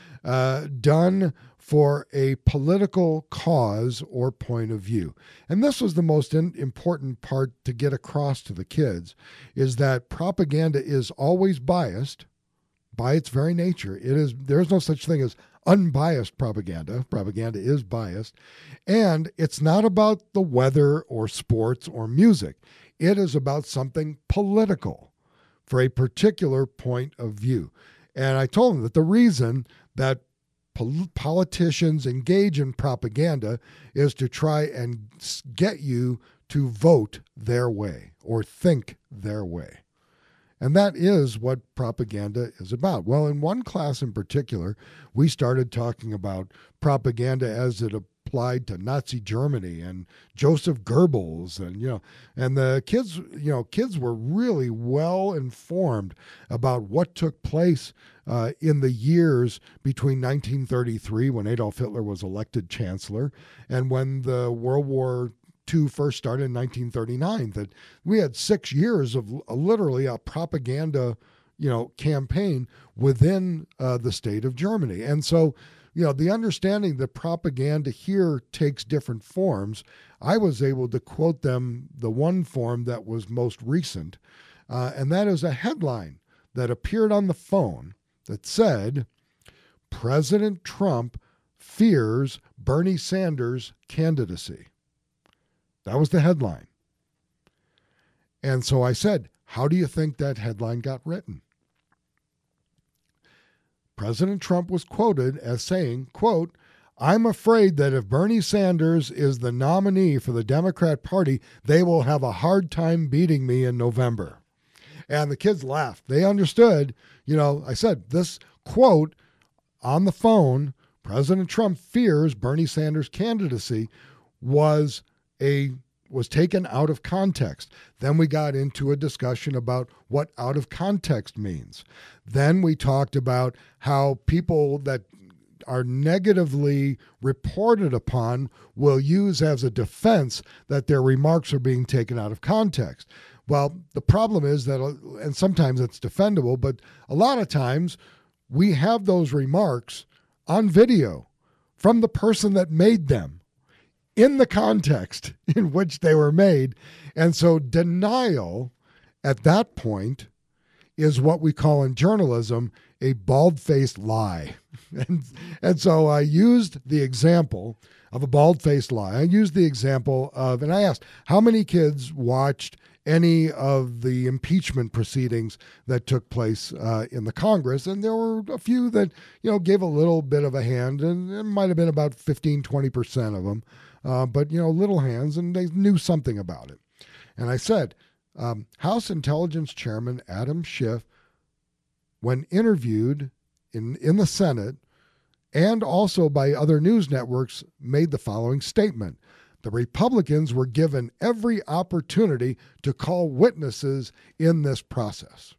done for a political cause or point of view. And this was the most important part to get across to the kids, is that propaganda is always biased by its very nature. There's no such thing as unbiased propaganda. Propaganda is biased. And it's not about the weather or sports or music. It is about something political for a particular point of view. And I told them that the reason that politicians engage in propaganda is to try and get you to vote their way or think their way. And that is what propaganda is about. Well, in one class in particular, we started talking about propaganda as it applied to Nazi Germany and Joseph Goebbels, and the kids were really well informed about what took place in the years between 1933, when Adolf Hitler was elected chancellor, and when the World War II first started in 1939, that we had 6 years of literally a propaganda, campaign within the state of Germany. And so, the understanding that propaganda here takes different forms, I was able to quote them the one form that was most recent, and that is a headline that appeared on the phone that said, "President Trump fears Bernie Sanders' candidacy." That was the headline. And so I said, how do you think that headline got written? President Trump was quoted as saying, quote, "I'm afraid that if Bernie Sanders is the nominee for the Democrat Party, they will have a hard time beating me in November." And the kids laughed. They understood, I said, this quote on the phone, "President Trump fears Bernie Sanders' candidacy," was taken out of context. Then we got into a discussion about what out of context means. Then we talked about how people that are negatively reported upon will use as a defense that their remarks are being taken out of context. Well, the problem is that, and sometimes it's defendable, but a lot of times we have those remarks on video from the person that made them, in the context in which they were made. And so denial at that point is what we call in journalism a bald-faced lie. And so I used the example of a bald-faced lie. I used the example of, and I asked, how many kids watched any of the impeachment proceedings that took place in the Congress? And there were a few that, gave a little bit of a hand, and it might have been about 15-20% of them. But little hands, and they knew something about it. And I said, House Intelligence Chairman Adam Schiff, when interviewed in the Senate and also by other news networks, made the following statement: "The Republicans were given every opportunity to call witnesses in this process."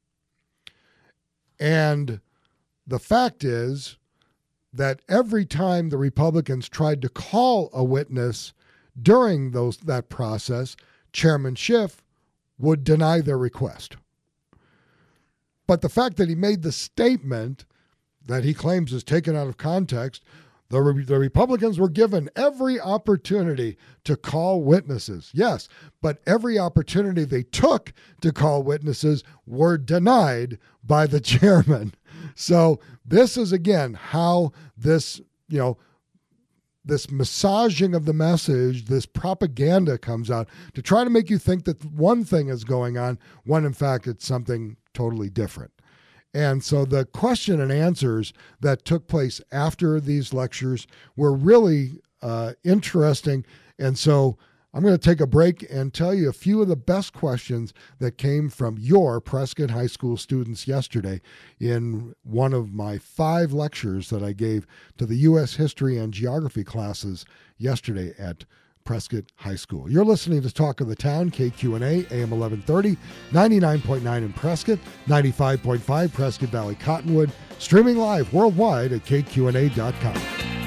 And the fact is that every time the Republicans tried to call a witness during that process, Chairman Schiff would deny their request. But the fact that he made the statement that he claims is taken out of context, the Republicans were given every opportunity to call witnesses. Yes, but every opportunity they took to call witnesses were denied by the chairman. So this is, again, how this, this massaging of the message, this propaganda comes out to try to make you think that one thing is going on when in fact it's something totally different. And so the question and answers that took place after these lectures were really interesting. And so I'm going to take a break and tell you a few of the best questions that came from your Prescott High School students yesterday in one of my 5 lectures that I gave to the U.S. History and Geography classes yesterday at Prescott High School. You're listening to Talk of the Town, KQNA, AM 1130, 99.9 in Prescott, 95.5 Prescott Valley Cottonwood, streaming live worldwide at kqna.com.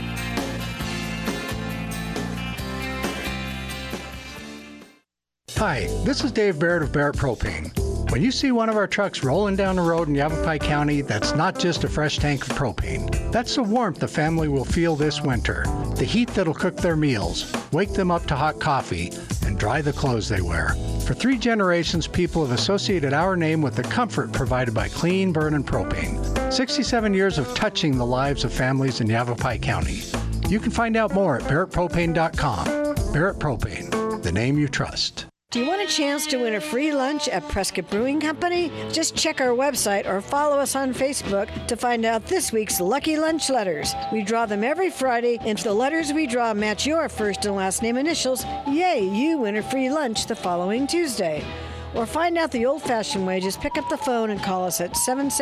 Hi, this is Dave Barrett of Barrett Propane. When you see one of our trucks rolling down the road in Yavapai County, that's not just a fresh tank of propane. That's the warmth the family will feel this winter, the heat that'll cook their meals, wake them up to hot coffee, and dry the clothes they wear. For 3 generations, people have associated our name with the comfort provided by clean burning propane. 67 years of touching the lives of families in Yavapai County. You can find out more at barrettpropane.com. Barrett Propane, the name you trust. Do you want a chance to win a free lunch at Prescott Brewing Company? Just check our website or follow us on Facebook to find out this week's lucky lunch letters. We draw them every Friday, and if the letters we draw match your first and last name initials, yay, you win a free lunch the following Tuesday. Or find out the old-fashioned way, just pick up the phone and call us at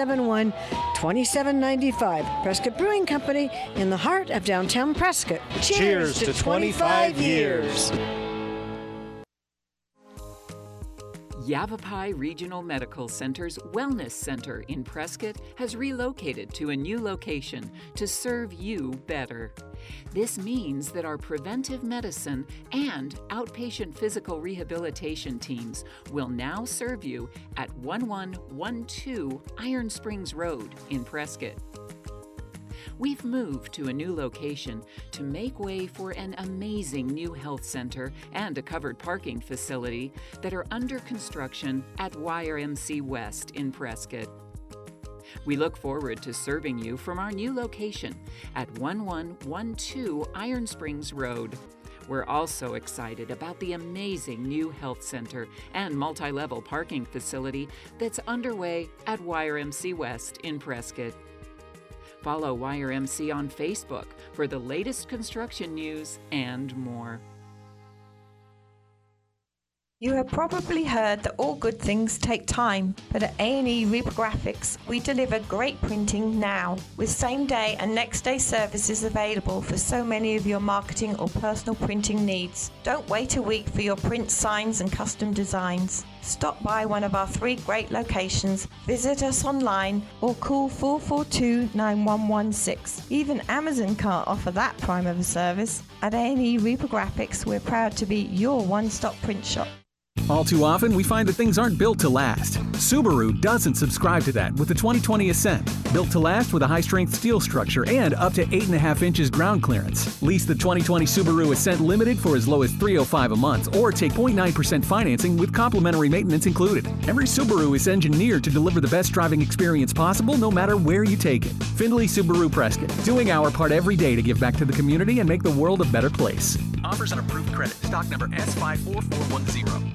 771-2795. Prescott Brewing Company in the heart of downtown Prescott. Cheers to 25 years. Yavapai Regional Medical Center's Wellness Center in Prescott has relocated to a new location to serve you better. This means that our preventive medicine and outpatient physical rehabilitation teams will now serve you at 1112 Iron Springs Road in Prescott. We've moved to a new location to make way for an amazing new health center and a covered parking facility that are under construction at YRMC West in Prescott. We look forward to serving you from our new location at 1112 Iron Springs Road. We're also excited about the amazing new health center and multi-level parking facility that's underway at YRMC West in Prescott. Follow YRMC on Facebook for the latest construction news and more. You have probably heard that all good things take time, but at A&E Reprographics, we deliver great printing now, with same-day and next-day services available for so many of your marketing or personal printing needs. Don't wait a week for your print signs and custom designs. Stop by one of our 3 great locations, visit us online, or call 442-9116. Even Amazon can't offer that prime of a service. At A&E Reprographics, we're proud to be your one-stop print shop. All too often, we find that things aren't built to last. Subaru doesn't subscribe to that with the 2020 Ascent. Built to last with a high-strength steel structure and up to 8.5 inches ground clearance. Lease the 2020 Subaru Ascent Limited for as low as $305 a month or take 0.9% financing with complimentary maintenance included. Every Subaru is engineered to deliver the best driving experience possible no matter where you take it. Findlay Subaru Prescott, doing our part every day to give back to the community and make the world a better place. Offers on approved credit. Stock number S54410.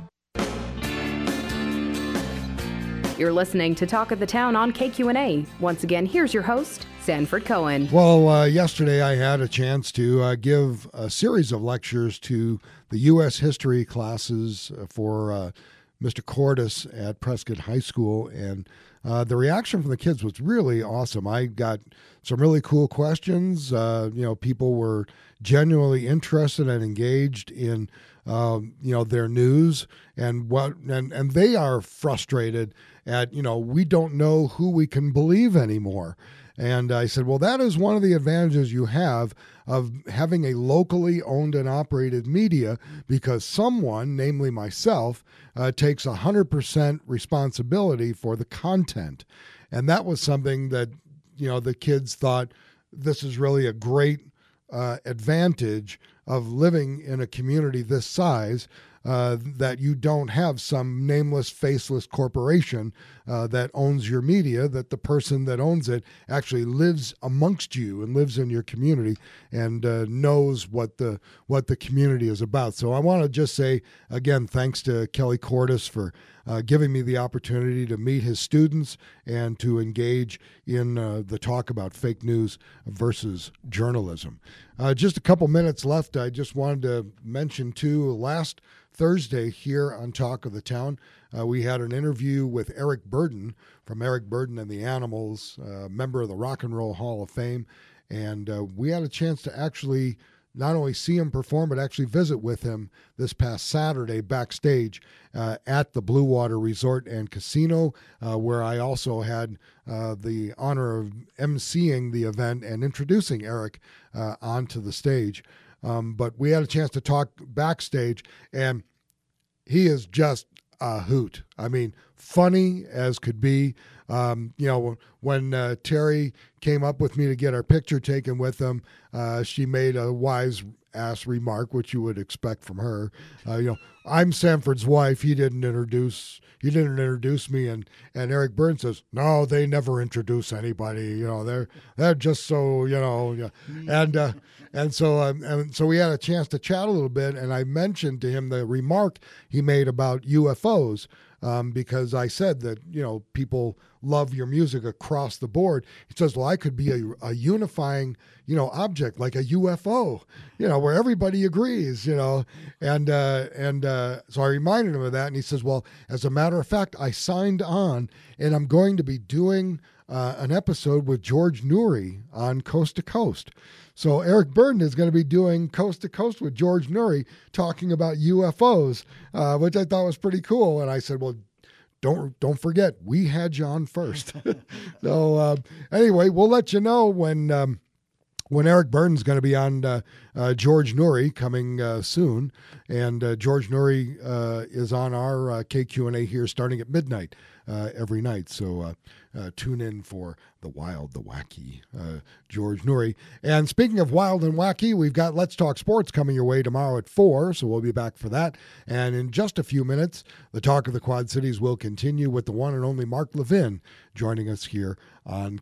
You're listening to Talk of the Town on KQNA. Once again, here's your host, Sanford Cohen. Well, yesterday I had a chance to give a series of lectures to the U.S. history classes for Mr. Cordes at Prescott High School, and the reaction from the kids was really awesome. I got some really cool questions. People were genuinely interested and engaged in their news and they are frustrated at, we don't know who we can believe anymore. And I said, well, that is one of the advantages you have of having a locally owned and operated media, because someone, namely myself, takes 100% responsibility for the content. And that was something that, the kids thought this is really a great advantage of living in a community this size, that you don't have some nameless, faceless corporation that owns your media, that the person that owns it actually lives amongst you and lives in your community and knows what the community is about. So I want to just say, again, thanks to Kelly Cordes for giving me the opportunity to meet his students and to engage in the talk about fake news versus journalism. Just a couple minutes left. I just wanted to mention, too, last Thursday here on Talk of the Town, we had an interview with Eric Burden from Eric Burden and the Animals, member of the Rock and Roll Hall of Fame. And we had a chance to actually not only see him perform, but actually visit with him this past Saturday backstage at the Blue Water Resort and Casino, where I also had the honor of emceeing the event and introducing Eric onto the stage. But we had a chance to talk backstage, and he is just a hoot. I mean, funny as could be. When Terry came up with me to get our picture taken with him, she made a wise ass remark, which you would expect from her. I'm Sanford's wife. He didn't introduce me, and Eric Burns says, no, they never introduce anybody. They're just so, and so we had a chance to chat a little bit, and I mentioned to him the remark he made about UFOs. Because I said that, people love your music across the board. He says, well, I could be a unifying, object like a UFO, where everybody agrees, and so I reminded him of that. And he says, well, as a matter of fact, I signed on, and I'm going to be doing an episode with George Noory on Coast to Coast. So Eric Burden is going to be doing Coast to Coast with George Noory talking about UFOs, which I thought was pretty cool. And I said, well, don't forget, we had you on first. So anyway, we'll let you know when Eric Burden's going to be on George Noory coming soon. And George Noory is on our KQ&A here starting at midnight every night. So tune in for the wild, the wacky George Noory. And speaking of wild and wacky, we've got Let's Talk Sports coming your way tomorrow at 4, so we'll be back for that. And in just a few minutes, the Talk of the Quad Cities will continue with the one and only Mark Levin joining us here on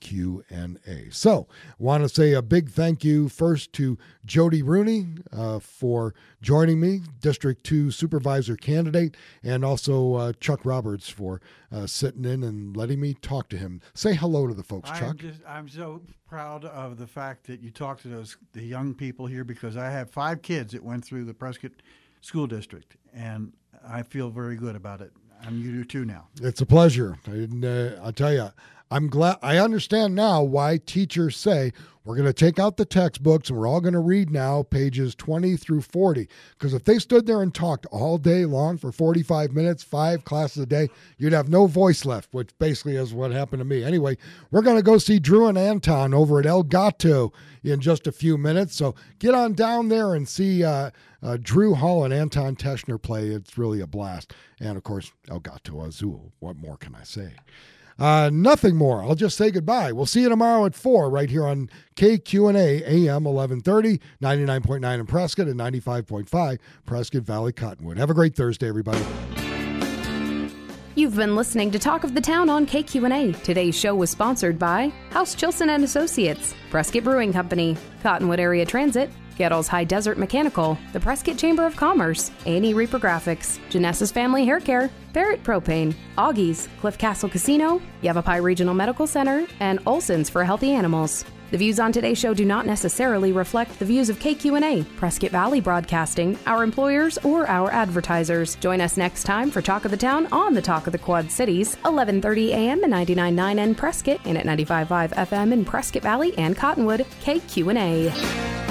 KQ&A. So want to say a big thank you first to Jody Rooney for joining me, District 2 Supervisor candidate, and also Chuck Roberts for sitting in and letting me talk to him. Say hello to the folks, Chuck. I'm so proud of the fact that you talked to the young people here, because I have 5 kids that went through the Prescott School District, and I feel very good about it. And you do too now. It's a pleasure. I'll tell you, I'm glad. I understand now why teachers say we're going to take out the textbooks and we're all going to read now pages 20 through 40. Because if they stood there and talked all day long for 45 minutes, 5 classes a day, you'd have no voice left, which basically is what happened to me. Anyway, we're going to go see Drew and Anton over at El Gato in just a few minutes. So get on down there and see Drew Hall and Anton Teschner play. It's really a blast. And, of course, El Gato Azul. What more can I say? Nothing more. I'll just say goodbye. We'll see you tomorrow at 4 right here on KQ&A AM 1130, 99.9 in Prescott and 95.5 Prescott Valley Cottonwood. Have a great Thursday, everybody. You've been listening to Talk of the Town on KQ&A. Today's show was sponsored by House Chilson and Associates, Prescott Brewing Company, Cottonwood Area Transit, Gettles High Desert Mechanical, the Prescott Chamber of Commerce, A&E Reprographics, Genesis Family Hair Care, Barrett Propane, Augie's, Cliff Castle Casino, Yavapai Regional Medical Center, and Olson's for Healthy Animals. The views on today's show do not necessarily reflect the views of KQ&A, Prescott Valley Broadcasting, our employers, or our advertisers. Join us next time for Talk of the Town on the Talk of the Quad Cities, 1130 AM and 99.9 in Prescott, and at 95.5 FM in Prescott Valley and Cottonwood, KQ&A.